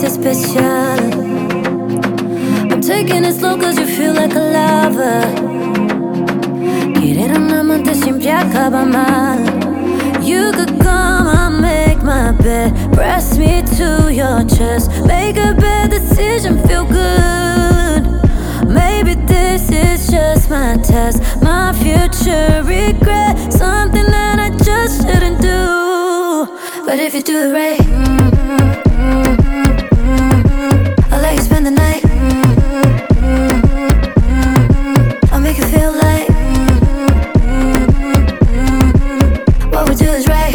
especial. I'm taking it slow cause you feel like a lover. Querer un amante siempre acaba mal. You could come and make my bed, press me to your chest, make a bad decision, feel good. Maybe this is just my test, my future regret, something that I just shouldn't do. But if you do it right, I'll let you spend the night. I'll make you feel like what we do is right.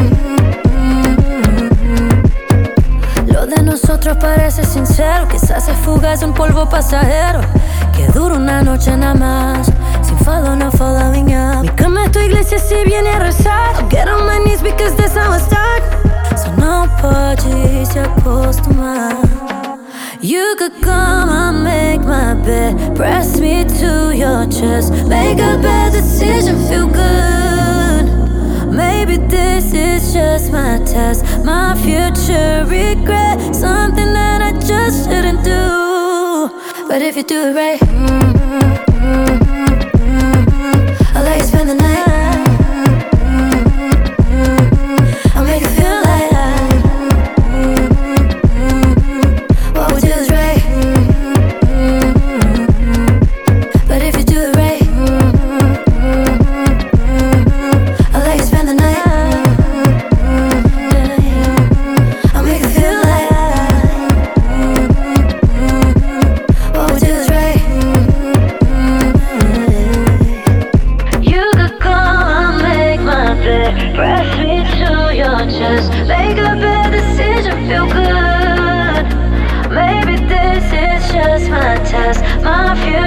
Lo de nosotros parece sincero, quizás es fugaz, un polvo pasajero que dura una noche nada más, sin follow, no following up. Mi cama es tu iglesia si viene a rezar. I'll get on my knees because that's how I start. So no pode se acostumar. You could come and make my bed, press me to your chest, make a bad decision, feel good. Maybe this is just my test, my future regret, something that I just shouldn't do. But if you do it right, I'll let you spend the night. I'll make you feel like what we do is right. But if you do it right, I'll let you spend the night. I'll make you feel like what we do is right. You could come and make my bed, press me to your chest, make a bad decision, feel good. Maybe this is just my test, my future